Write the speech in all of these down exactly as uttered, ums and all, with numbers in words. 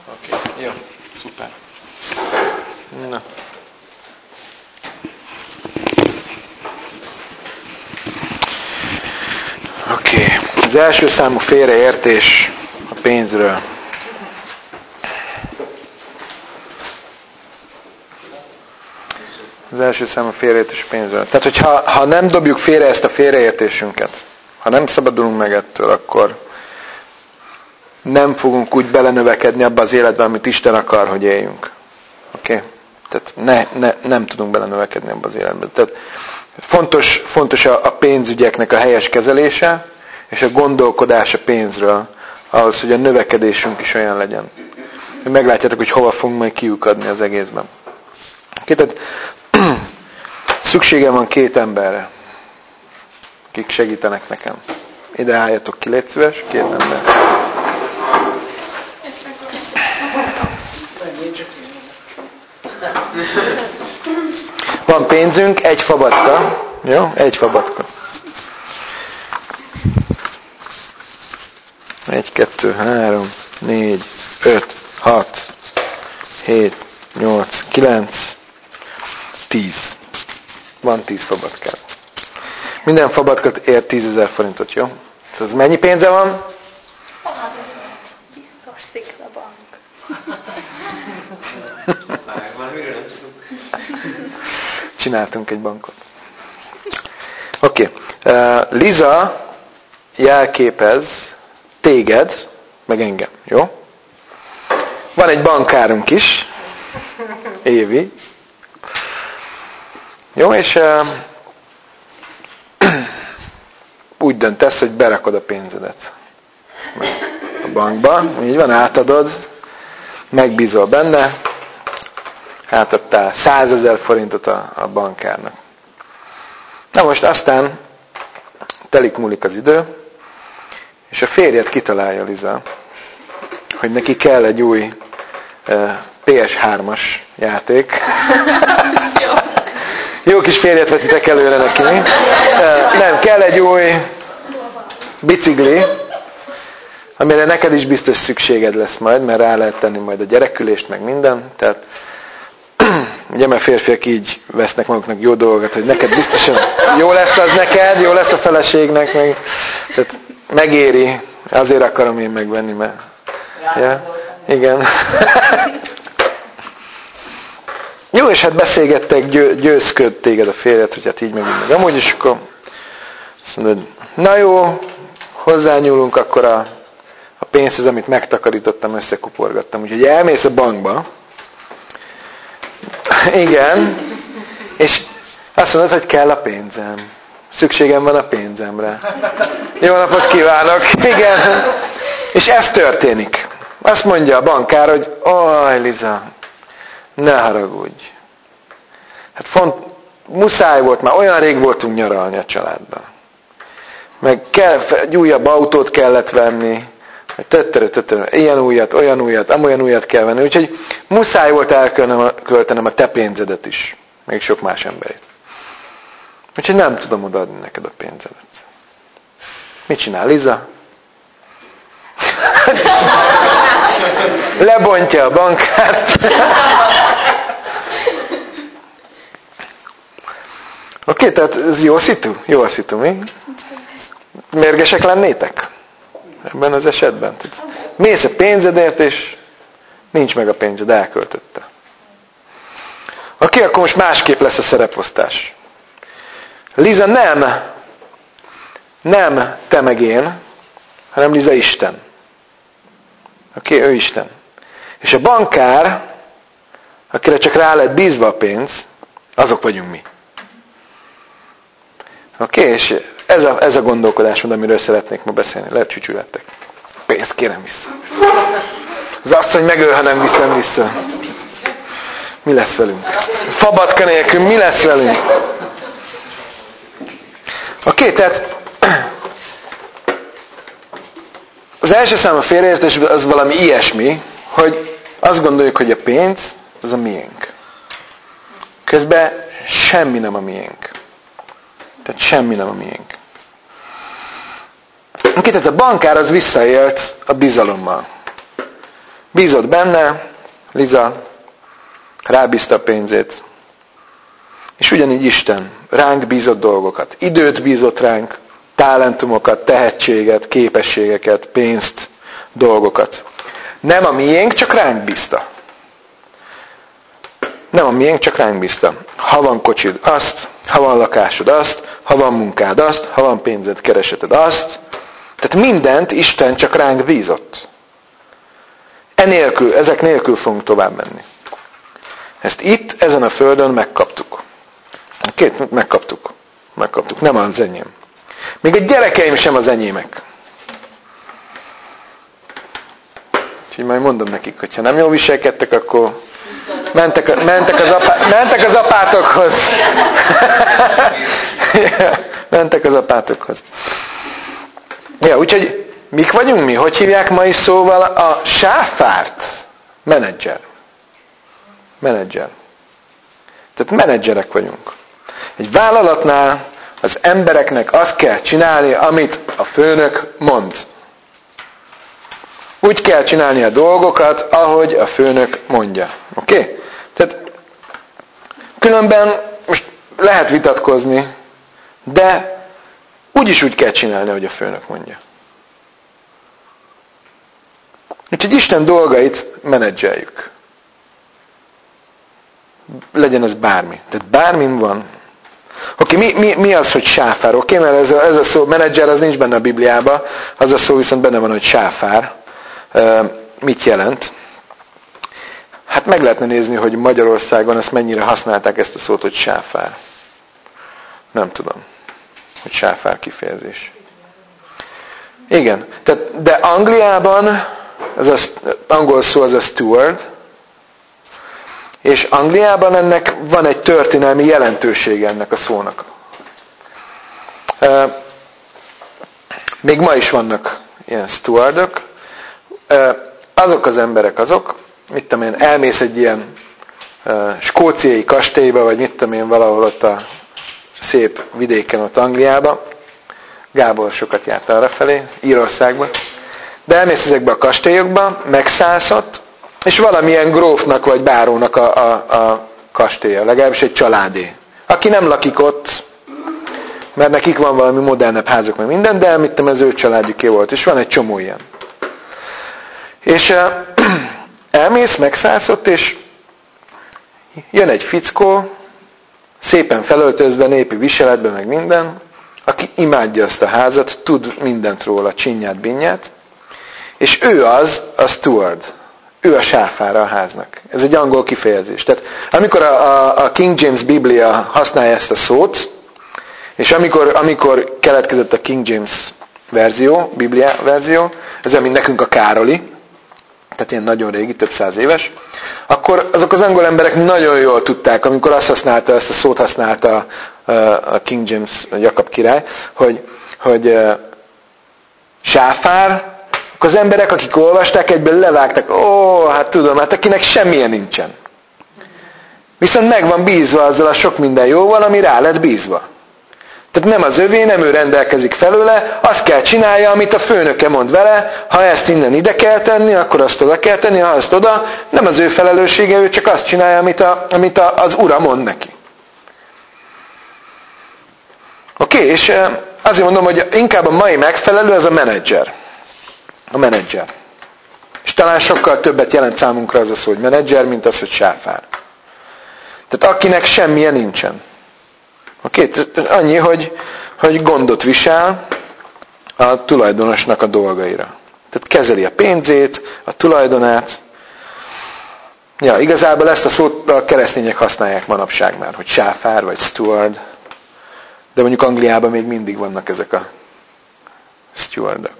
Oké, okay. Jó, szuper. Na. Oké, okay. Az első számú félreértés a pénzről. Az első számú félreértés a pénzről. Tehát, hogyha ha nem dobjuk félre ezt a félreértésünket, ha nem szabadulunk meg ettől, akkor nem fogunk úgy belenövekedni abba az életbe, amit Isten akar, hogy éljünk. Oké? Okay? Tehát ne, ne, nem tudunk belenövekedni abba az életbe. Tehát fontos, fontos a, a pénzügyeknek a helyes kezelése, és a gondolkodás a pénzről, ahhoz, hogy a növekedésünk is olyan legyen. Meglátjátok, hogy hova fogunk majd kiukadni az egészben. Okay? Tehát szükségem van két emberre, akik segítenek nekem. Ide álljatok ki, légy szíves, két ember. Van pénzünk, egy fabatka. Jó? Egy fabatka. Egy, kettő, három, négy, öt, hat, hét, nyolc, kilenc, tíz. Van tíz fabatkát. Minden fabatkat ér tízezer forintot, jó? Ez mennyi pénze van? Biztos sziklabank. Csináltunk egy bankot. Oké. Okay. Uh, Liza jelképez téged, meg engem, jó? Van egy bankárunk is, Évi. Jó, és uh, úgy döntesz, hogy berakod a pénzedet a bankba, így van, átadod, megbízol benne, átadtál százezer forintot a, a bankárnak. Na most aztán telik múlik az idő, és a férjed kitalálja, Liza, hogy neki kell egy új uh, pé es hármas játék. Jó kis férjet vetitek előre neki, mi? Uh, nem, kell egy új bicikli, amire neked is biztos szükséged lesz majd, mert rá lehet tenni majd a gyerekülést, meg minden. Tehát, ugye, mert férfiak így vesznek maguknak jó dolgokat, hogy neked biztosan jó lesz az neked, jó lesz a feleségnek, meg, tehát megéri, azért akarom én megvenni, mert... Ja? Igen. Jó, és hát beszélgettek, győ, győzköd téged a férjed, hogy hát így meg így meg. Amúgy is akkor azt mondod, na jó, hozzányúlunk akkor a, a pénzhez, amit megtakarítottam, összekuporgattam. Úgyhogy elmész a bankba, igen, és azt mondod, hogy kell a pénzem. Szükségem van a pénzemre. Jó napot kívánok! Igen. És ez történik. Azt mondja a bankár, hogy oj, Liza, ne haragudj. Hát font, muszáj volt, már olyan rég voltunk nyaralni a családban. Meg kell, egy újabb autót kellett venni, tötterő, tötterő, ilyen újat, olyan újat, amolyan újat kell venni. Úgyhogy muszáj volt elköltenem a te pénzedet is. Még sok más emberét. Úgyhogy nem tudom odaadni neked a pénzedet. Mit csinál Liza? Lebontja a bankárt. Oké, okay, tehát ez jó szitu? Jó a szitu, mi? Mérgesek lennétek? Ebben az esetben. Mész a pénzedért, és nincs meg a pénzed, elköltötte. Oké, okay, akkor most másképp lesz a szereposztás. Liza nem, nem te meg én, hanem Liza Isten. Oké, okay, ő Isten. És a bankár, akire csak rá lett bízva a pénz, azok vagyunk mi. Oké, okay, és ez a, ez a gondolkodásmód, amiről szeretnék ma beszélni. Lehet csücsülettek. Pénzt kérem vissza. Az asszony megöl, ha nem viszem vissza. Mi lesz velünk? Fabatka nélkül mi lesz velünk? Oké, okay, tehát az első szám a félreértés az valami ilyesmi, hogy azt gondoljuk, hogy a pénz az a miénk. Közben semmi nem a miénk. Tehát semmi nem a miénk. Oké, tehát a bankár az visszaélt a bizalommal. Bízott benne, Liza rábízta a pénzét. És ugyanígy Isten ránk bízott dolgokat. Időt bízott ránk, talentumokat, tehetséget, képességeket, pénzt, dolgokat. Nem a miénk, csak ránk bízta. Nem a miénk, csak ránk bízta. Ha van kocsid, azt, ha van lakásod, azt, ha van munkád, azt, ha van pénzed, kereseted, azt. Tehát mindent Isten csak ránk bízott. Enélkül, ezek nélkül fogunk tovább menni. Ezt itt, ezen a földön megkaptuk. Két, megkaptuk. Megkaptuk. Nem az enyém. Még a gyerekeim sem az enyémek. Úgyhogy majd mondom nekik, hogyha nem jól viselkedtek, akkor mentek, mentek, az, apá, mentek az apátokhoz. mentek az apátokhoz. Ja, úgyhogy mik vagyunk mi? Hogy hívják mai szóval a sáfárt? Menedzser. Menedzser. Tehát menedzserek vagyunk. Egy vállalatnál az embereknek azt kell csinálni, amit a főnök mond. Úgy kell csinálni a dolgokat, ahogy a főnök mondja. Oké? Okay? Tehát különben most lehet vitatkozni, de úgyis úgy kell csinálni, ahogy a főnök mondja. Úgyhogy Isten dolgait menedzseljük. Legyen ez bármi. Tehát bármin van. Oké, okay, mi, mi, mi az, hogy sáfár? Oké, okay, mert ez a, ez a szó, menedzser, az nincs benne a Bibliában, az a szó viszont benne van, hogy sáfár. Uh, mit jelent? Hát meg lehetne nézni, hogy Magyarországon ezt mennyire használták ezt a szót, hogy sáfár. Nem tudom, hogy sáfár kifejezés. Igen, tehát, de Angliában, ez az angol szó az a steward, és Angliában ennek van egy történelmi jelentősége ennek a szónak. Uh, még ma is vannak ilyen stewardok. Uh, azok az emberek azok, mit tudom én, elmész egy ilyen uh, skóciai kastélyba, vagy mit tudom én, valahol ott a szép vidéken ott Angliába. Gábor sokat járt arrafelé, Írországba. De elmész ezekbe a kastélyokba, megszállsz ott, és valamilyen grófnak vagy bárónak a, a, a kastélya, legalábbis egy családé. Aki nem lakik ott, mert nekik van valami modernebb házak, meg minden, de elmittem, ez ő családjuké volt, és van egy csomó ilyen. És uh, elmész, megszállsz ott, és jön egy fickó, szépen felöltözve, népi viseletben, meg minden, aki imádja azt a házat, tud mindent róla, csinyát, binyát, és ő az a steward. Ő a sáfára a háznak. Ez egy angol kifejezés. Tehát amikor a, a, a King James Biblia használja ezt a szót, és amikor, amikor keletkezett a King James verzió, Biblia verzió, ez mint nekünk a Károli, tehát ilyen nagyon régi, több száz éves, akkor azok az angol emberek nagyon jól tudták, amikor azt használta, ezt a szót használta a, a King James, a Jakab király, hogy, hogy uh, sáfár, akkor az emberek, akik olvasták, egyből levágtak, ó, hát tudom, hát akinek semmilyen nincsen. Viszont meg van bízva azzal a sok minden jóval, ami rá lett bízva. Tehát nem az övé, nem ő rendelkezik felőle, azt kell csinálja, amit a főnöke mond vele, ha ezt innen ide kell tenni, akkor azt oda kell tenni, ha azt oda, nem az ő felelőssége, ő csak azt csinálja, amit, a, amit a, az ura mond neki. Oké, okay, és azért mondom, hogy inkább a mai megfelelő az a menedzser. A menedzser. És talán sokkal többet jelent számunkra az a szó, hogy menedzser, mint az, hogy sáfár. Tehát akinek semmilyen nincsen. Oké, okay? Annyi, hogy, hogy gondot visel a tulajdonosnak a dolgaira. Tehát kezeli a pénzét, a tulajdonát. Ja, igazából ezt a szót a keresztények használják manapság már, hogy sáfár vagy steward. De mondjuk Angliában még mindig vannak ezek a stewardok.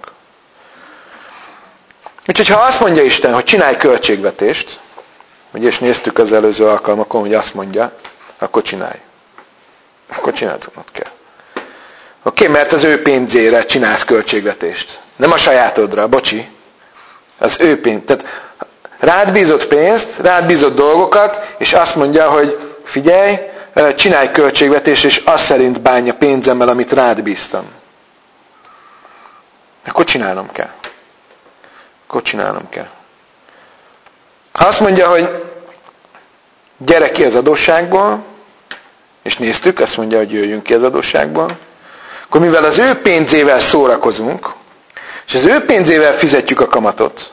Úgyhogy ha azt mondja Isten, hogy csinálj költségvetést, ugye és néztük az előző alkalmakon, hogy azt mondja, akkor csinálj. Akkor csinálnod kell. Oké, okay, mert az ő pénzére csinálsz költségvetést. Nem a sajátodra, bocsi. Az ő pénz. Tehát rád bízott pénzt, rád bízott dolgokat, és azt mondja, hogy figyelj, csinálj költségvetést, és azt szerint bánja pénzemmel, amit rád bíztam. Akkor csinálnom kell. Akkor csinálnom kell. Ha azt mondja, hogy gyere ki az adósságból, és néztük, azt mondja, hogy jöjjünk ki az adósságból, akkor mivel az ő pénzével szórakozunk, és az ő pénzével fizetjük a kamatot,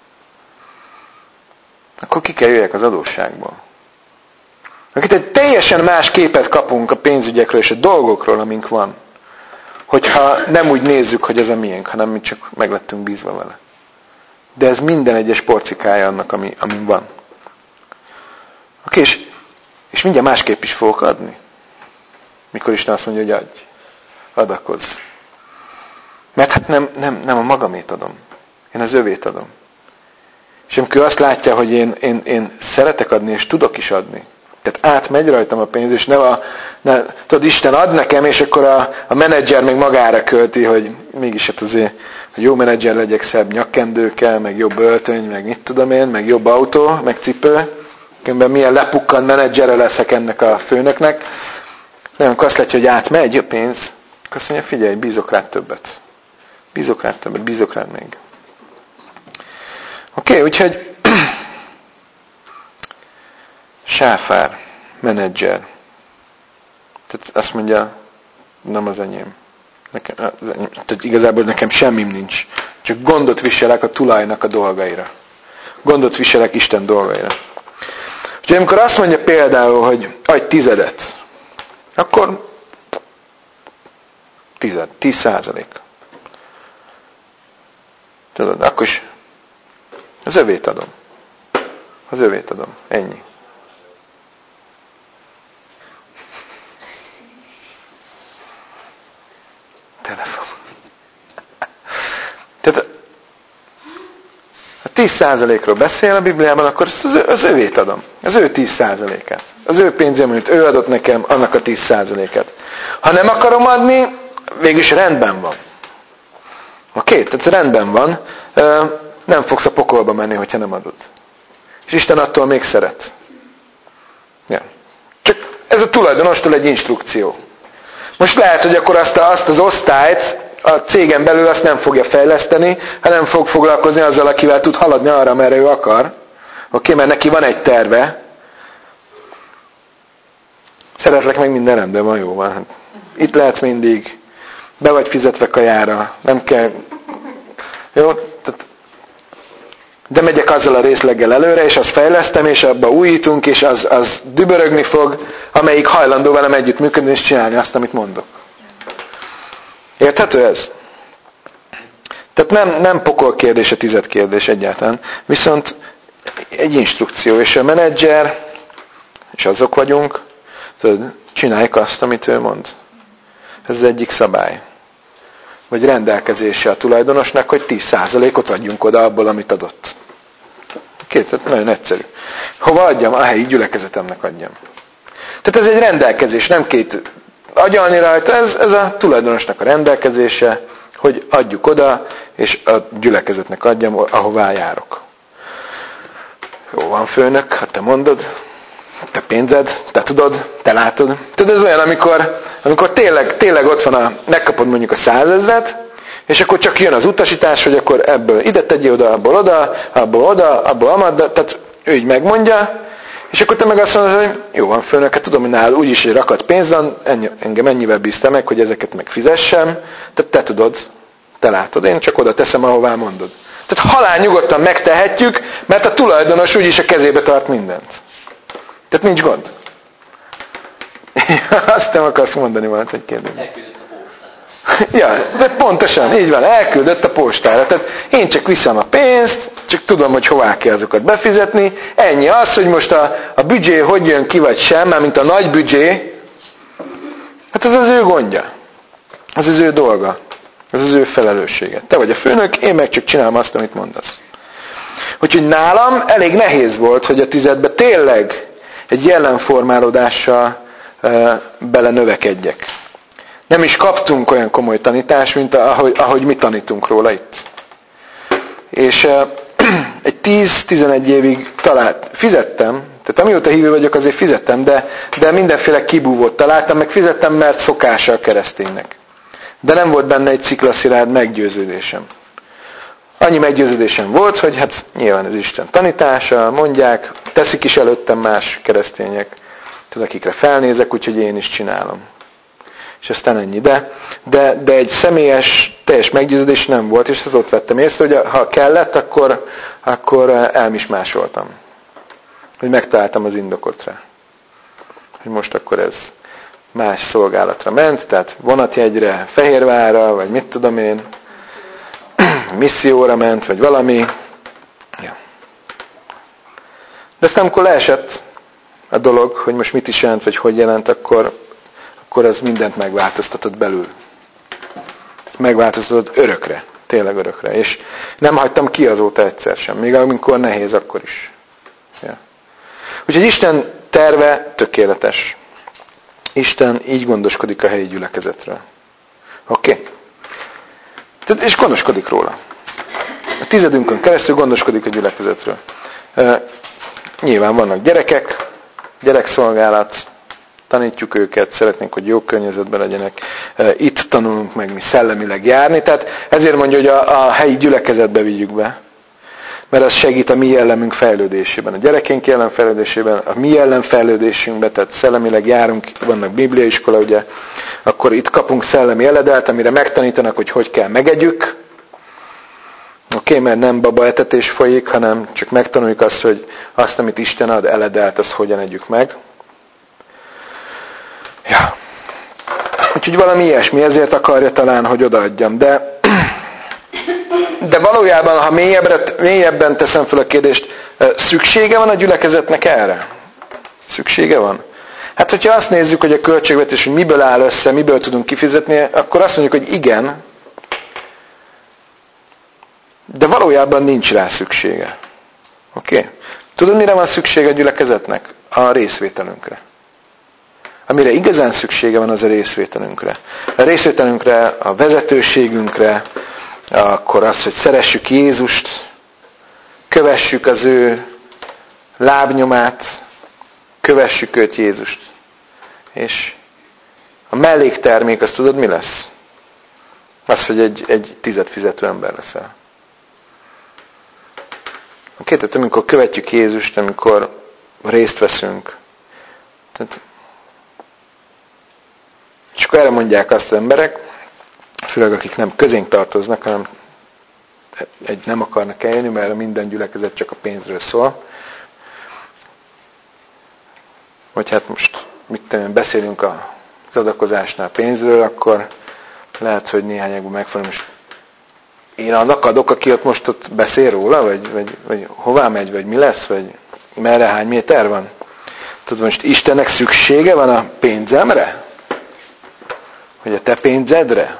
akkor ki kell jöjjek az adósságból. Akit egy teljesen más képet kapunk a pénzügyekről és a dolgokról, amink van, hogyha nem úgy nézzük, hogy ez a miénk, hanem mi csak meg lettünk bízva vele. De ez minden egyes porcikája annak, ami, amin van. Oké, és, és mindjárt másképp is fogok adni. Mikor Isten azt mondja, hogy adj, adakozz. Mert hát nem, nem, nem a magamét adom. Én az övét adom. És amikor azt látja, hogy én, én, én szeretek adni, és tudok is adni. Tehát átmegy rajtam a pénz, és nem a, ne, tudod, Isten ad nekem, és akkor a, a menedzser még magára költi, hogy mégis hát azért, hogy jó menedzser legyek, szebb nyakkendőkkel, meg jobb öltöny, meg mit tudom én, meg jobb autó, meg cipő. Különben milyen lepukkant menedzsere leszek ennek a főnöknek. Nem, amikor azt látja, hogy átmegy a pénz, akkor azt mondja, figyelj, bízok rád többet. Bízok rád többet, bízok rád még. Oké, okay, úgyhogy sáfár, menedzser. Tehát azt mondja, nem az enyém. Nekem, az enyém. Tehát igazából nekem semmim nincs. Csak gondot viselek a tulajnak a dolgaira. Gondot viselek Isten dolgaira. Úgyhogy amikor azt mondja például, hogy adj tizedet, akkor tized, tíz százalék. Tudod, akkor is az övét adom. Az övét adom. Ennyi. Telefon. Tehát ha tíz százalékról beszél a Bibliában, akkor az övét adom. Az ő tíz százalékát. Az ő pénzem, amit ő adott nekem, annak a tíz százalékát. Ha nem akarom adni, végülis rendben van. Oké, okay, tehát rendben van. Nem fogsz a pokolba menni, hogyha nem adod. És Isten attól még szeret. Ja. Csak ez a tulajdonostól egy instrukció. Most lehet, hogy akkor azt, a, azt az osztályt a cégen belül azt nem fogja fejleszteni, hanem fog foglalkozni azzal, akivel tud haladni arra, merre ő akar. Oké, okay, mert neki van egy terve. Szeretlek, meg minden rendben van, jó van. Itt lehetsz mindig, be vagy fizetve kajára, nem kell... Jó? Tehát, de megyek azzal a részleggel előre, és azt fejlesztem, és abba újítunk, és az, az dübörögni fog, amelyik hajlandó velem együtt működni, és csinálni azt, amit mondok. Érthető ez? Tehát nem, nem pokol kérdés a tized kérdés egyáltalán, viszont egy instrukció, és a menedzser, és azok vagyunk, tudod, csináljuk azt, amit ő mond. Ez az egyik szabály. Vagy rendelkezése a tulajdonosnak, hogy tíz százalékot adjunk oda abból, amit adott. Két, tehát nagyon egyszerű. Hova adjam? A helyi gyülekezetemnek adjam. Tehát ez egy rendelkezés, nem két agyalni rajta, ez, ez a tulajdonosnak a rendelkezése, hogy adjuk oda, és a gyülekezetnek adjam, ahová járok. Jó van, főnök, ha te mondod, te pénzed, te tudod, te látod. Tudod, ez olyan, amikor, amikor tényleg, tényleg ott van, a, megkapod mondjuk a százezret, és akkor csak jön az utasítás, hogy akkor ebből ide tegyél oda, abból oda, abból oda, abból amad, tehát ő így megmondja, és akkor te meg azt mondod, hogy jó van, főnök, hát tudom, hogy nálad úgyis egy rakat pénz van, ennyi, engem ennyivel bízta meg, hogy ezeket megfizessem, tehát te tudod, te látod, én csak oda teszem, ahová mondod. Tehát halál nyugodtan megtehetjük, mert a tulajdonos úgyis a kezébe tart mindent. Tehát nincs gond. Azt nem akarsz mondani valamit, hogy kérdezni. Elküldött a postára. Ja, de pontosan, így van, elküldött a postára. Tehát én csak viszem a pénzt, csak tudom, hogy hová kell azokat befizetni. Ennyi az, hogy most a, a büdzsé hogy jön ki, vagy sem, már mint a nagy büdzsé, hát ez az ő gondja. Ez az ő dolga. Ez az ő felelőssége. Te vagy a főnök, én meg csak csinálom azt, amit mondasz. Úgyhogy nálam elég nehéz volt, hogy a tizedbe tényleg egy jelenformálódással e, bele növekedjek. Nem is kaptunk olyan komoly tanítást, mint ahogy, ahogy mi tanítunk róla itt. És e, egy tíz-tizenegy évig talált, fizettem, tehát amióta hívő vagyok, azért fizettem, de, de mindenféle kibúvót találtam, meg fizettem, mert szokása a kereszténynek. De nem volt benne egy sziklaszilárd meggyőződésem. annyi meggyőződésem volt, hogy hát nyilván ez Isten tanítása, mondják, teszik is előttem más keresztények, tudod, akikre felnézek, úgyhogy én is csinálom. És aztán ennyi. De, de, de egy személyes, teljes meggyőződés nem volt, és ezt ott vettem észre, hogy ha kellett, akkor, akkor elmismásoltam. Hogy megtaláltam az indokot rá. Hogy most akkor ez más szolgálatra ment, tehát vonatjegyre, Fehérvárra, vagy mit tudom én, misszióra ment, vagy valami. Ja. De aztán amikor leesett a dolog, hogy most mit is jelent, vagy hogy jelent, akkor, akkor ez mindent megváltoztatott belül. Megváltoztatott örökre. Tényleg örökre. És nem hagytam ki azóta egyszer sem. Még amikor nehéz, akkor is. Ja. Úgyhogy Isten terve tökéletes. Isten így gondoskodik a helyi gyülekezetről. Oké? Okay? És gondoskodik róla. A tizedünkön keresztül gondoskodik a gyülekezetről. E, nyilván vannak gyerekek, gyerekszolgálat, tanítjuk őket, szeretnénk, hogy jó környezetben legyenek. E, itt tanulunk meg mi szellemileg járni, tehát ezért mondja, hogy a, a helyi gyülekezetbe vigyük be. Mert ez segít a mi jellemünk fejlődésében. A gyerekeink jellem fejlődésében, a mi jellem fejlődésünkben, tehát szellemileg járunk, vannak bibliaiskola, ugye, akkor itt kapunk szellemi eledelt, amire megtanítanak, hogy hogy kell megegyük. Oké, okay, mert nem baba etetés folyik, hanem csak megtanuljuk azt, hogy azt, amit Isten ad eledelt, azt hogyan együk meg. Ja. Úgyhogy valami ilyesmi, ezért akarja talán, hogy odaadjam. De De valójában, ha mélyebbre, mélyebben teszem fel a kérdést, szüksége van a gyülekezetnek erre? Szüksége van? Hát, hogyha azt nézzük, hogy a költségvetés, hogy miből áll össze, miből tudunk kifizetni, akkor azt mondjuk, hogy igen, de valójában nincs rá szüksége. Oké? Okay? Tudod, mire van szüksége a gyülekezetnek? A részvételünkre. Amire igazán szüksége van, az a részvételünkre. A részvételünkre, a vezetőségünkre, akkor az, hogy szeressük Jézust, kövessük az ő lábnyomát, kövessük őt, Jézust. És a melléktermék, azt tudod, mi lesz? Az, hogy egy, egy tized fizető ember leszel. Oké, tehát amikor követjük Jézust, amikor részt veszünk, tehát, és akkor erre mondják azt az emberek, főleg akik nem közénk tartoznak, hanem egy nem akarnak eljönni, mert minden gyülekezet csak a pénzről szól. Vagy hát most mit tudom, beszélünk az adakozásnál pénzről, akkor lehet, hogy néhányakban megfogom, most én annak adok, aki ott most ott beszél róla, vagy, vagy, vagy hová megy, vagy mi lesz, vagy merre, hány méter van. Tudod, most Istennek szüksége van a pénzemre? Vagy a te pénzedre?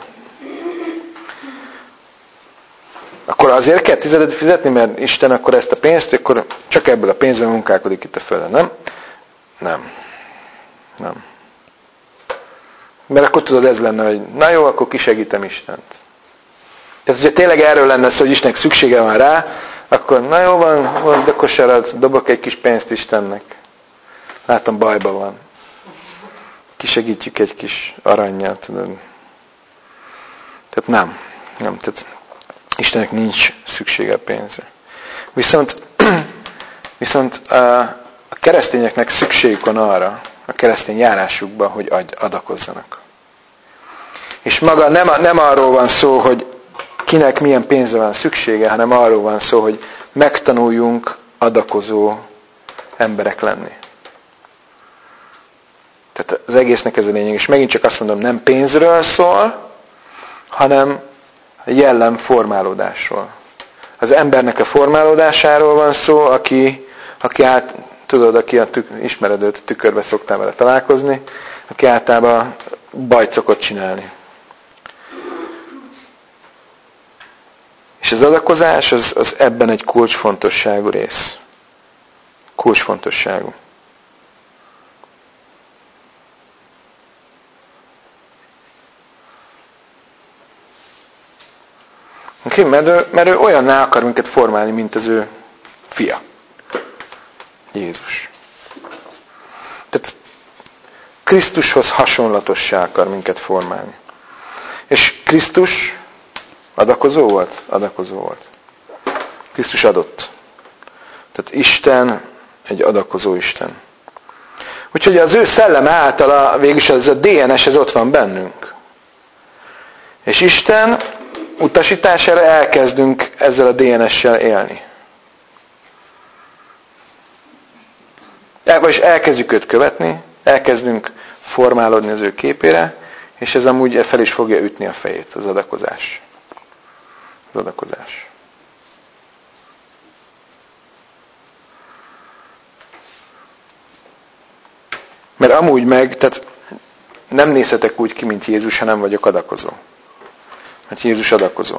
Akkor azért kell tizedet fizetni, mert Isten akkor ezt a pénzt, akkor csak ebből a pénzből munkálkodik itt a földön, nem? Nem. Nem. Mert akkor tudod, ez lenne, hogy na jó, akkor kisegítem Istent. Tehát, hogyha tényleg erről lenne szó, hogy Istennek szüksége van rá, akkor na jó van, hozd a kosarat, dobok egy kis pénzt Istennek. Látom, bajban van. Kisegítjük egy kis arannyal, tudod. Tehát nem. Nem, tehát Istennek nincs szüksége a pénzre. Viszont, viszont a keresztényeknek szükségük van arra, a keresztény járásukban, hogy adakozzanak. És maga nem, nem arról van szó, hogy kinek milyen pénzre van szüksége, hanem arról van szó, hogy megtanuljunk adakozó emberek lenni. Tehát az egésznek ez a lényeg. És megint csak azt mondom, nem pénzről szól, hanem jellem formálódásról. Az embernek a formálódásáról van szó, aki, aki át, tudod, aki a tük, ismered őt, tükörbe szoktál vele találkozni, aki általában bajt szokott csinálni. És az adakozás az, az ebben egy kulcsfontosságú rész. Kulcsfontosságú. Okay, mert, ő, mert ő olyanná akar minket formálni, mint az ő fia. Jézus. Tehát Krisztushoz hasonlatossá akar minket formálni. És Krisztus adakozó volt? Adakozó volt. Krisztus adott. Tehát Isten egy adakozó Isten. Úgyhogy az ő szellem által végülis ez a dé en es, ez ott van bennünk. És Isten utasítására elkezdünk ezzel a dé en essel élni. El, vagyis elkezdjük őt követni, elkezdünk formálódni az ő képére, és ez amúgy fel is fogja ütni a fejét, az adakozás. Az adakozás. Mert amúgy meg, tehát nem nézhetek úgy ki, mint Jézus, ha nem vagyok adakozó. Mert Jézus adakozó.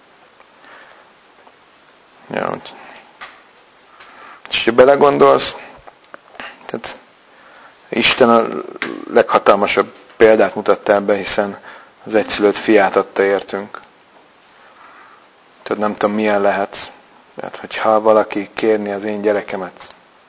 Ja, és ha belegondolsz, tehát Isten a leghatalmasabb példát mutatta ebbe, hiszen az egyszülött fiát adta értünk. Tehát nem tudom, milyen lehet. Tehát, hogyha valaki kérni az én gyerekemet,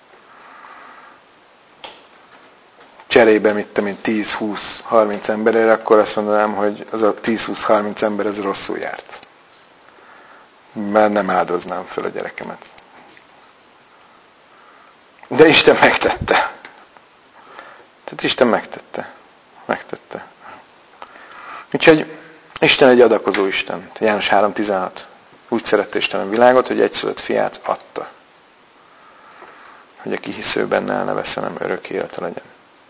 cserébe, mit tudom én, tíz, húsz, harminc emberére, akkor azt mondanám, hogy az a tíz, húsz, harminc ember ez rosszul járt. Mert nem áldoznám föl a gyerekemet. De Isten megtette. Tehát Isten megtette. Megtette. Úgyhogy Isten egy adakozó Isten. János három tizenhat. Úgy szerette Isten a világot, hogy egyszülött fiát adta. Hogy aki hisző benne el ne vesszen, nem örök élete legyen.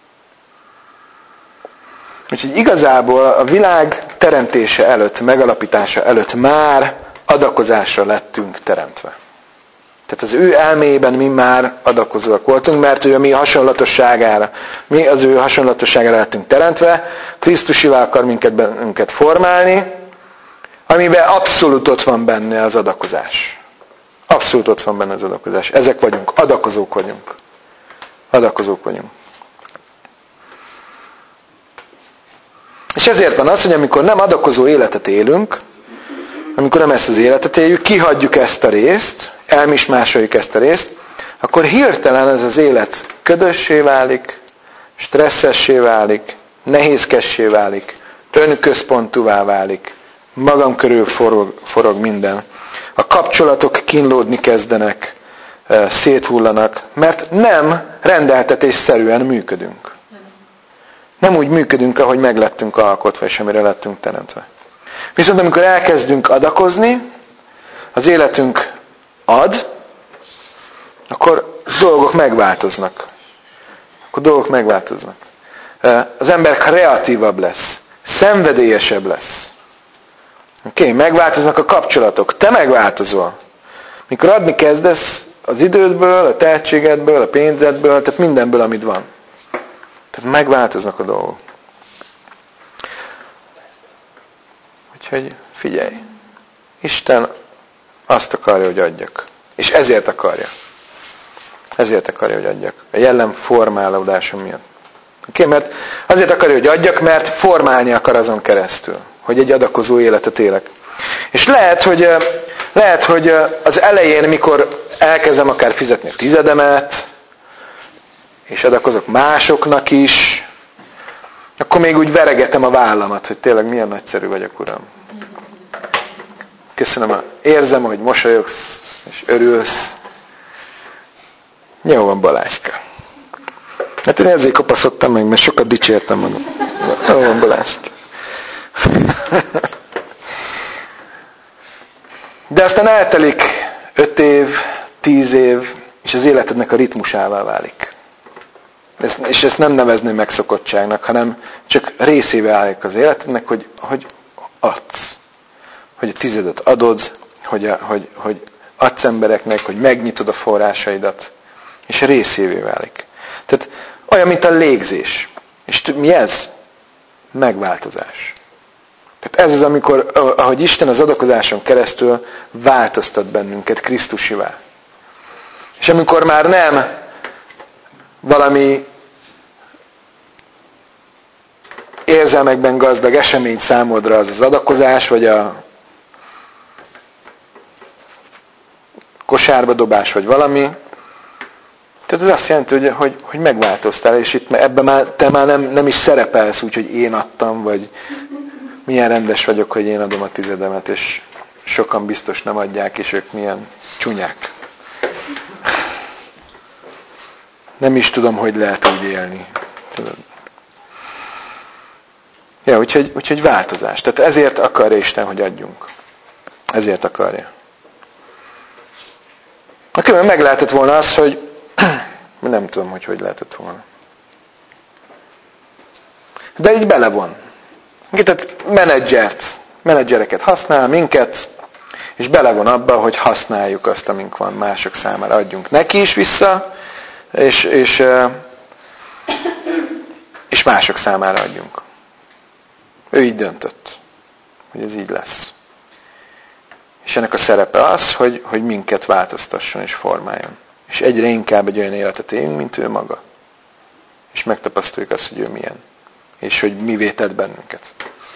Úgyhogy igazából a világ teremtése előtt, megalapítása előtt már adakozásra lettünk teremtve. Tehát az ő elméjében mi már adakozóak voltunk, mert ő a mi hasonlatosságára, mi az ő hasonlatosságára lettünk teremtve, Krisztusivá akar minket, minket formálni, amiben abszolút ott van benne az adakozás. Abszolút ott van benne az adakozás. Ezek vagyunk, adakozók vagyunk. Adakozók vagyunk. És ezért van az, hogy amikor nem adakozó életet élünk, amikor nem ezt az életet éljük, kihagyjuk ezt a részt, elmismásoljuk ezt a részt, akkor hirtelen ez az élet ködössé válik, stresszessé válik, nehézkessé válik, önközpontúvá válik, magam körül forog, forog minden. A kapcsolatok kínlódni kezdenek, széthullanak, mert nem rendeltetésszerűen működünk. Nem úgy működünk, ahogy meglettünk alkotva, és amire lettünk teremtve. Viszont amikor elkezdünk adakozni, az életünk ad, akkor dolgok megváltoznak. Akkor dolgok megváltoznak. Az ember kreatívabb lesz, szenvedélyesebb lesz. Oké, okay, megváltoznak a kapcsolatok, te megváltozol. Mikor adni kezdesz az idődből, a tehetségedből, a pénzedből, tehát mindenből, amit van. Tehát megváltoznak a dolgok. Úgyhogy figyelj, Isten azt akarja, hogy adjak. És ezért akarja. Ezért akarja, hogy adjak. A jellem formálódása miatt. Oké, okay, mert azért akarja, hogy adjak, mert formálni akar azon keresztül. Hogy egy adakozó életet élek. És lehet, hogy, lehet, hogy az elején, mikor elkezdem akár fizetni a tizedemet, és adakozok másoknak is, akkor még úgy veregetem a vállamat, hogy tényleg milyen nagyszerű vagyok, Uram. Köszönöm, érzem, hogy mosolyogsz, és örülsz. Jó van, Baláska. Hát én ezért kopaszodtam meg, mert sokat dicsértem magam. Jó van, Baláska. De aztán eltelik öt év, tíz év, és az életednek a ritmusává válik. És ezt nem nevezném megszokottságnak, hanem csak részévé válik az életednek, hogy, hogy adsz. Hogy a tizedet adod, hogy, a, hogy, hogy adsz embereknek, hogy megnyitod a forrásaidat, és részévé válik. Tehát olyan, mint a légzés. És mi ez? Megváltozás. Tehát ez az, amikor, ahogy Isten az adakozáson keresztül változtat bennünket Krisztusivá. És amikor már nem valami érzelmekben gazdag esemény számodra az az adakozás, vagy a kosárba dobás, vagy valami. Tehát ez azt jelenti, hogy, hogy, hogy megváltoztál, és itt ebben már, te már nem, nem is szerepelsz úgy, hogy én adtam, vagy milyen rendes vagyok, hogy én adom a tizedemet, és sokan biztos nem adják, és ők milyen csúnyák. Nem is tudom, hogy lehet úgy élni. Tudod? Ja, úgyhogy, úgyhogy változás. Tehát ezért akarja Isten, hogy adjunk. Ezért akarja. A különben meg lehetett volna az, hogy nem tudom, hogy hogy lehetett volna. De így belevon. Tehát menedzsert, menedzsereket használ, minket, és belevon abba, hogy használjuk azt, amink van mások számára. Adjunk neki is vissza, és, és, és mások számára adjunk. Ő így döntött, hogy ez így lesz. És ennek a szerepe az, hogy, hogy minket változtasson és formáljon. És egyre inkább egy olyan életet élünk, mint ő maga. És megtapasztaljuk azt, hogy ő milyen. És hogy mivé tett bennünket.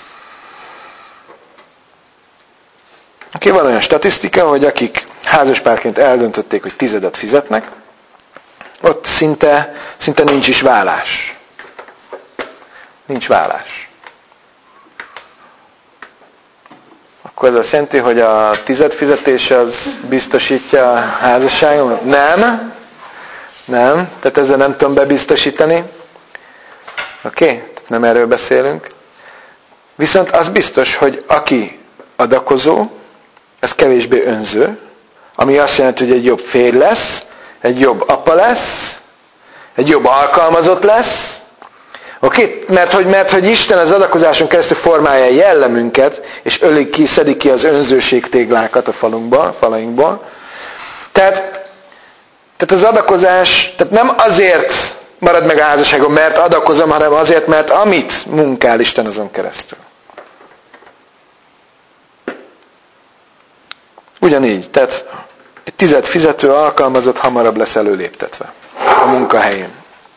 Oké, van olyan statisztika, hogy akik házaspárként eldöntötték, hogy tizedet fizetnek, ott szinte, szinte nincs is vállás. Nincs vállás. Akkor ez azt jelenti, hogy a tized fizetés az biztosítja a házasságomat? Nem. Nem. Tehát ezzel nem tudom bebiztosítani. Oké? Okay? Nem erről beszélünk. Viszont az biztos, hogy aki adakozó, ez kevésbé önző, ami azt jelenti, hogy egy jobb férj lesz, egy jobb apa lesz, egy jobb alkalmazott lesz. Oké? Okay? Mert, hogy, mert hogy Isten az adakozáson keresztül formálja a jellemünket, és ölik ki, szedik ki az önzőség téglákat a falunkból, falainkból. Tehát, tehát az adakozás, tehát nem azért marad meg a házasságon, mert adakozom, hanem azért, mert amit munkál Isten azon keresztül. Ugyanígy, tehát egy tized fizető alkalmazott hamarabb lesz előléptetve a munkahelyén.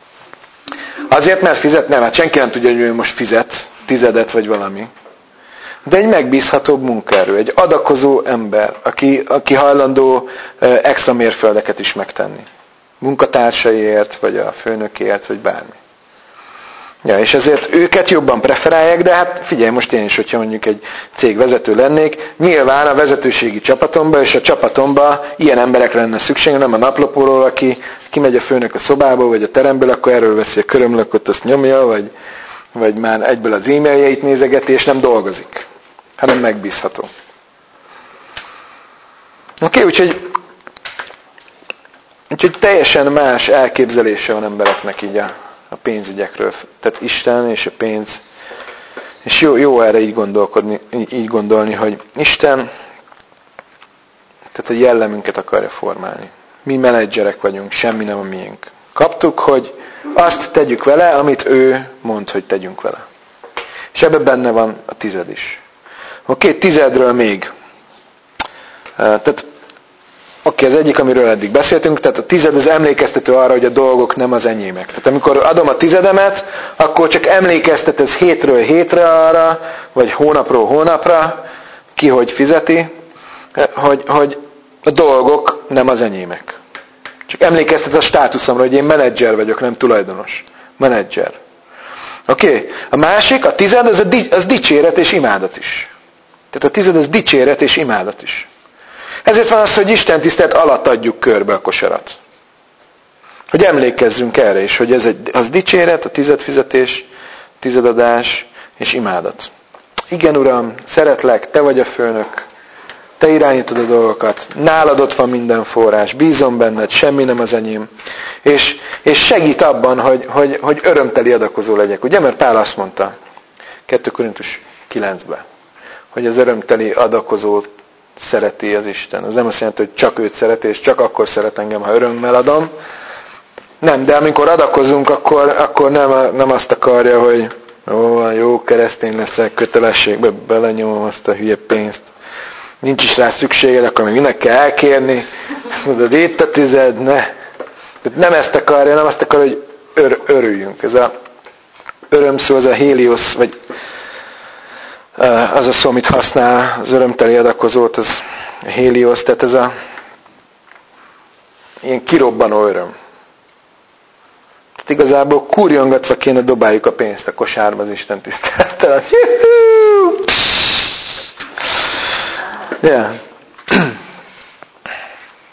Azért, mert fizet? Nem, hát senki nem tudja, hogy ő most fizet tizedet vagy valami. De egy megbízhatóbb munkaerő, egy adakozó ember, aki, aki hajlandó extra mérföldeket is megtenni. Munkatársaiért, vagy a főnökért, vagy bármi. Ja, és ezért őket jobban preferálják, de hát figyelj, most én is, hogyha mondjuk egy cégvezető lennék, nyilván a vezetőségi csapatomba és a csapatomba ilyen emberekre lenne szükség, nem a naplopóról, aki kimegy a főnök a szobából, vagy a teremből, akkor erről veszi a körömlököt, azt nyomja, vagy, vagy már egyből az e-mailjeit nézegeti, és nem dolgozik, hanem megbízható. Oké, okay, úgyhogy Úgyhogy teljesen más elképzelése van embereknek így a, a pénzügyekről. Tehát Isten és a pénz. És jó, jó erre így gondolkodni, így gondolni, hogy Isten tehát a jellemünket akarja formálni. Mi menedzserek vagyunk, semmi nem a miénk. Kaptuk, hogy azt tegyük vele, amit ő mond, hogy tegyünk vele. És ebben benne van a tized is. Oké, okay, tizedről még. Tehát Oké, okay, az egyik, amiről eddig beszéltünk, tehát a tized az emlékeztető arra, hogy a dolgok nem az enyémek. Tehát amikor adom a tizedemet, akkor csak emlékeztet ez hétről hétre arra, vagy hónapról hónapra, ki hogy fizeti, hogy, hogy a dolgok nem az enyémek. Csak emlékeztet a státuszomra, hogy én menedzser vagyok, nem tulajdonos. Menedzser. Oké? Okay. A másik, a tized, az, a, az dicséret és imádat is. Tehát a tized az dicséret és imádat is. Ezért van az, hogy Isten tisztelet alatt adjuk körbe a kosarat. Hogy emlékezzünk erre is, hogy ez egy, az dicséret, a tizedfizetés, tizedadás és imádat. Igen, Uram, szeretlek, Te vagy a főnök, Te irányítod a dolgokat, nálad ott van minden forrás, bízom benned, semmi nem az enyém. És, és segít abban, hogy, hogy, hogy örömteli adakozó legyek. Ugye, mert Pál azt mondta, kettő Korintus kilencben, hogy az örömteli adakozót szereti az Isten. Az nem azt jelenti, hogy csak őt szereti, és csak akkor szeret engem, ha örömmel adom. Nem, de amikor adakozunk, akkor, akkor nem, nem azt akarja, hogy ó, jó keresztény leszek, kötelességbe belenyomom azt a hülye pénzt. Nincs is rá szükséged, akkor még minek kell elkérni. Mondod, itt a tized, ne. Nem ezt akarja, nem azt akarja, hogy ör, örüljünk. Ez a örömszó, az a hélios, vagy az a szó, amit használ az örömteli adakozót, az a hélios, tehát ez a ilyen kirobbanó öröm. Tehát igazából kurjongatva kéne dobáljuk a pénzt a kosárba az Isten tisztelettel. Yeah.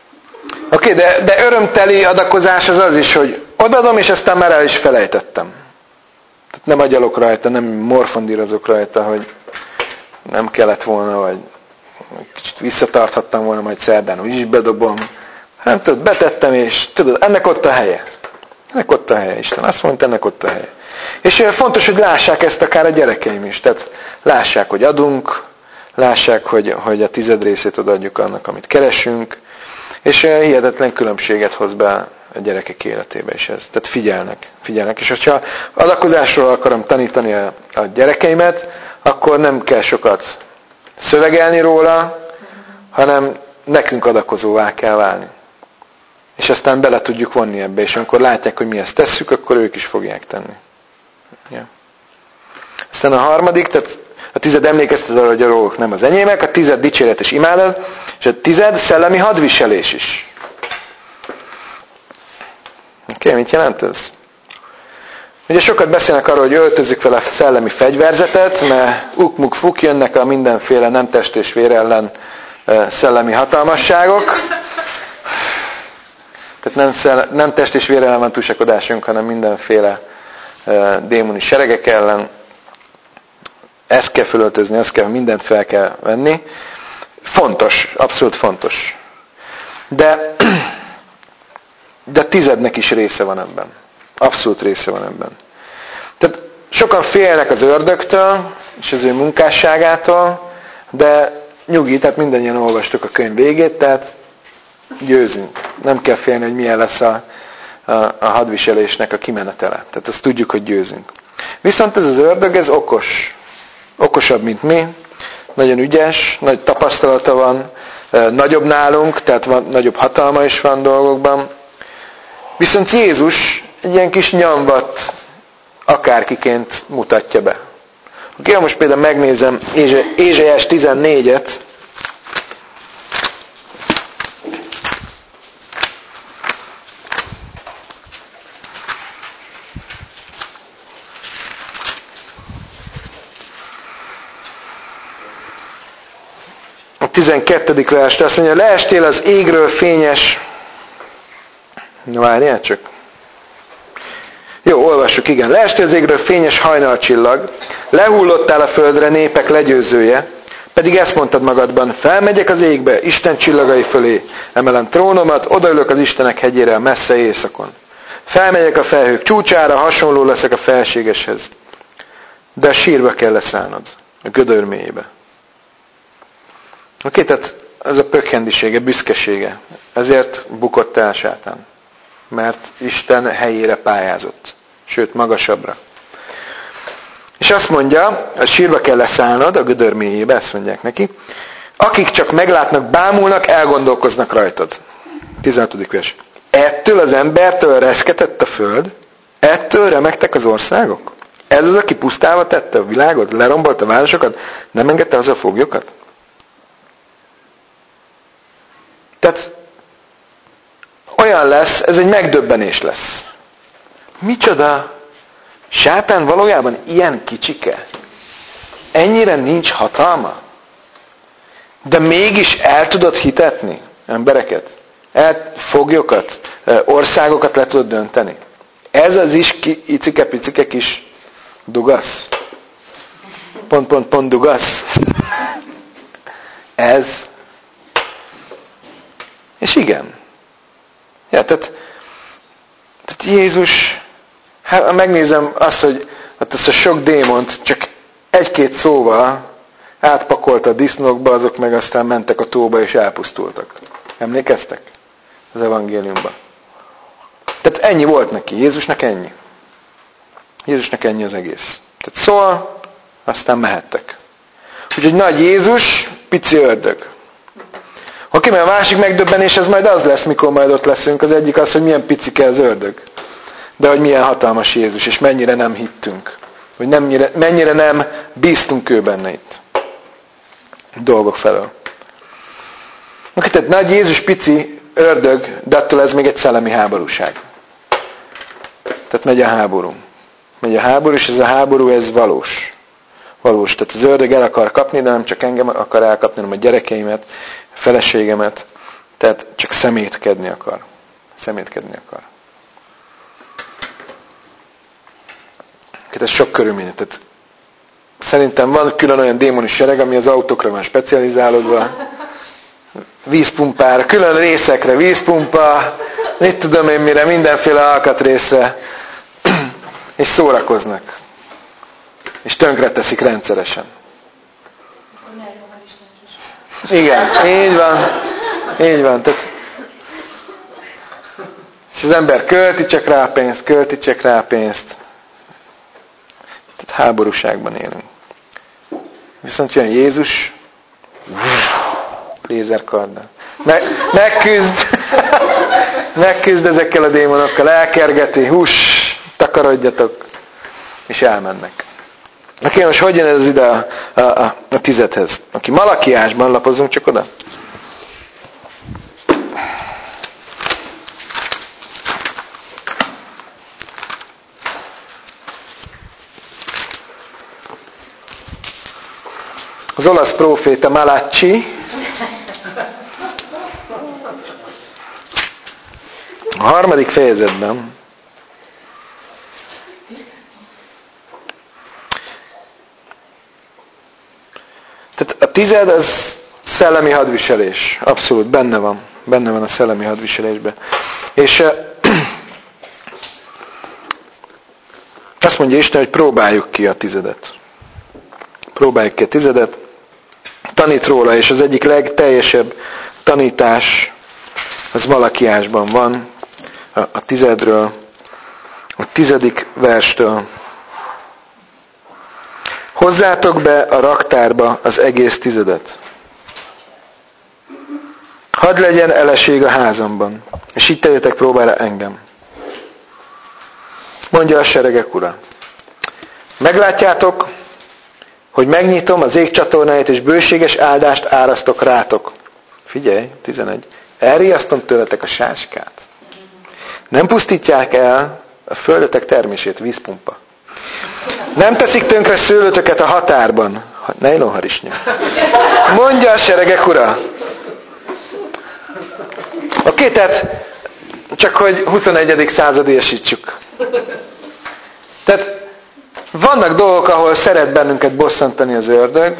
Oké, okay, de, de örömteli adakozás az az is, hogy odaadom, és aztán már el is felejtettem. Tehát nem agyalok rajta, nem morfondírozok rajta, hogy nem kellett volna, vagy kicsit visszatarthattam volna, majd szerdán úgy is bedobom. Nem tudod, betettem, és tudod, ennek ott a helye. Ennek ott a helye, Isten azt mondta, ennek ott a helye. És fontos, hogy lássák ezt akár a gyerekeim is. Tehát lássák, hogy adunk, lássák, hogy, hogy a tized részét odaadjuk annak, amit keresünk, és hihetetlen különbséget hoz be a gyerekek életébe is ez. Tehát figyelnek, figyelnek. És hogyha adakozásról akarom tanítani a, a gyerekeimet, akkor nem kell sokat szövegelni róla, hanem nekünk adakozóvá kell válni. És aztán bele tudjuk vonni ebbe, és amikor látják, hogy mi ezt tesszük, akkor ők is fogják tenni. Ja. Aztán a harmadik, tehát a tized emlékeztet arra, hogy a dolgok nem az enyémek, a tized dicséret és imádat, és a tized szellemi hadviselés is. Oké, okay, mit jelent ez? Ugye sokat beszélnek arról, hogy öltözzük fel a szellemi fegyverzetet, mert uk-muk-fuk jönnek a mindenféle nem test és vér ellen szellemi hatalmasságok. Tehát nem, szell- nem test és vér ellen van túlsakodásunk, hanem mindenféle démoni seregek ellen. Ezt kell fölöltözni, ezt kell, mindent fel kell venni. Fontos, abszolút fontos. De, de a tizednek is része van ebben. Abszolút része van ebben. Tehát sokan félnek az ördögtől, és az ő munkásságától, de nyugi, tehát mindannyian olvastuk a könyv végét, tehát győzünk. Nem kell félni, hogy milyen lesz a, a, a hadviselésnek a kimenetele. Tehát azt tudjuk, hogy győzünk. Viszont ez az ördög, ez okos. Okosabb, mint mi. Nagyon ügyes, nagy tapasztalata van, nagyobb nálunk, tehát van, nagyobb hatalma is van dolgokban. Viszont Jézus egy ilyen kis nyomvat akárkiként mutatja be. Oké, okay, most például megnézem Ézsaiás tizennégyet. A tizenkettedik verset azt mondja, leestél az égről fényes... Na várjál csak. Jó, olvassuk, igen. Leestél az égről fényes hajnalcsillag, lehullottál a földre népek legyőzője, pedig ezt mondtad magadban, felmegyek az égbe, Isten csillagai fölé, emelem trónomat, odaülök az Istenek hegyére a messze éjszakon. Felmegyek a felhők csúcsára, hasonló leszek a felségeshez. De a sírba kell leszállnod, a gödör mélyébe. Oké, tehát ez a pökhendisége, büszkesége. Ezért bukott el sátán. Mert Isten helyére pályázott. Sőt, magasabbra. És azt mondja, a sírba kell leszállnod, a gödör mélyébe, ezt mondják neki. Akik csak meglátnak, bámulnak, elgondolkoznak rajtad. tizenhatodik vers. Ettől az embertől reszketett a föld? Ettől remegtek az országok? Ez az, aki pusztálva tette a világot? Lerombolt a városokat? Nem engedte az a foglyokat? Tehát olyan lesz, ez egy megdöbbenés lesz. Micsoda? Sátán valójában ilyen kicsike? Ennyire nincs hatalma? De mégis el tudod hitetni embereket? El, foglyokat, országokat le tudod dönteni? Ez az is icike-picike kis dugasz. Pont, pont, pont dugasz. Ez. És igen. Ja, tehát, tehát Jézus, hát megnézem azt, hogy hát azt a sok démont csak egy-két szóval átpakolta a disznókba, azok meg aztán mentek a tóba és elpusztultak. Emlékeztek? Az evangéliumban. Tehát ennyi volt neki. Jézusnak ennyi. Jézusnak ennyi az egész. Tehát szól, aztán mehettek. Úgyhogy nagy Jézus, pici ördög. Oké, mert a másik megdöbbenés az majd az lesz, mikor majd ott leszünk. Az egyik az, hogy milyen picike az ördög. De hogy milyen hatalmas Jézus, és mennyire nem hittünk. Hogy mennyire, mennyire nem bíztunk ő benne itt. Dolgok felől. Oké, tehát nagy Jézus, pici ördög, de attól ez még egy szellemi háborúság. Tehát megy a háború. Megy a háború, és ez a háború, ez valós. Valós. Tehát az ördög el akar kapni, de nem csak engem akar elkapni, hanem a gyerekeimet, a feleségemet, Tehát csak szemétkedni akar. Szemétkedni akar. Ez sok körülmény. Tehát szerintem van külön olyan démoni sereg, ami az autókra van specializálódva. Vízpumpára, külön részekre vízpumpa, mit tudom én mire, mindenféle alkatrészre. És szórakoznak. És tönkreteszik rendszeresen. Igen, így van. Így van. Tehát, és az ember költi csak rá pénzt, költi csak rá pénzt. Tehát háborúságban élünk. Viszont jön Jézus, lézerkarddal. Meg, megküzd, megküzd ezekkel a démonokkal, elkergeti, hús, takarodjatok, és elmennek. Oké, most hogy jön ez ide a, a, a, a tizedhez? Aki Malakiásban, lapozunk csak oda. Az olasz próféta Malacci a harmadik fejezetben tehát a tized az szellemi hadviselés. Abszolút benne van. Benne van a szellemi hadviselésben. És azt mondja Isten, hogy próbáljuk ki a tizedet. Próbáljuk ki a tizedet. Tanít róla, és az egyik legteljesebb tanítás az Malakiásban van, a, a tizedről, a tizedik verstől. Hozzátok be a raktárba az egész tizedet. Hadd legyen eleség a házamban, és így tegyetek próbára engem. Mondja a seregek ura. Meglátjátok, hogy megnyitom az ég csatornáját, és bőséges áldást árasztok rátok. Figyelj, tizenegy. Elriasztom tőletek a sáskát. Nem pusztítják el a földetek termését, vízpumpa. Nem teszik tönkre szőlőtöket a határban. Nejlonharisnya. Mondja a seregek ura. Oké, tehát csak hogy huszonegyedik századiasítsuk. Tehát vannak dolgok, ahol szeret bennünket bosszantani az ördög,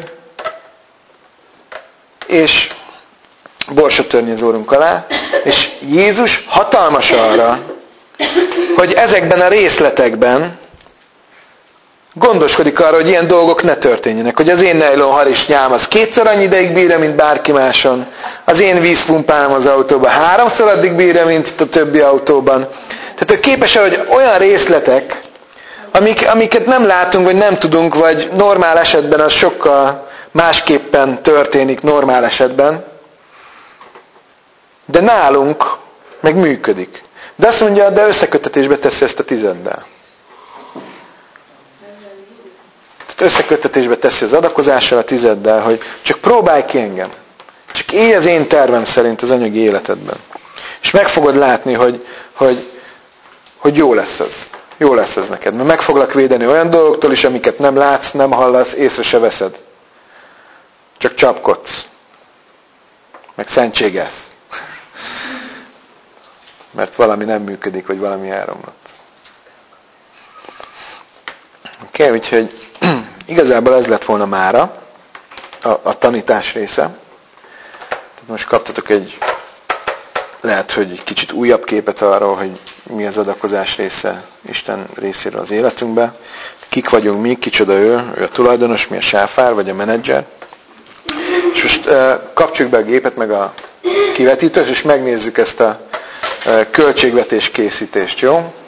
és borsot törni az órunk alá, és Jézus hatalmas arra, hogy ezekben a részletekben gondoskodik arra, hogy ilyen dolgok ne történjenek. Hogy az én nejlonharisnyám az kétszer annyi ideig bírja, mint bárki máson. Az én vízpumpám az autóban háromszor addig bírja, mint itt a többi autóban. Tehát ő képes arra, hogy olyan részletek, amik, amiket nem látunk, vagy nem tudunk, vagy normál esetben az sokkal másképpen történik normál esetben, de nálunk meg működik. De azt mondja, de összekötetésbe teszi ezt a tizeddel. Összekötetésbe teszi az adakozással, a tizeddel, hogy csak próbálj ki engem. Csak élj az én tervem szerint az anyagi életedben. És meg fogod látni, hogy, hogy, hogy jó lesz az. Jó lesz az neked. Mert meg foglak védeni olyan dolgoktól is, amiket nem látsz, nem hallasz, észre se veszed. Csak csapkodsz. Meg szentségelsz. Mert valami nem működik, vagy valami elromlott. Oké, okay, úgyhogy igazából ez lett volna mára a, a tanítás része. Most kaptatok egy, lehet, hogy egy kicsit újabb képet arról, hogy mi az adakozás része Isten részéről az életünkben. Kik vagyunk mi, kicsoda ő, ő a tulajdonos, mi a sáfár, vagy a menedzser. És most uh, kapcsoljuk be a gépet, meg a kivetítőt, és megnézzük ezt a uh, költségvetés készítést, jó?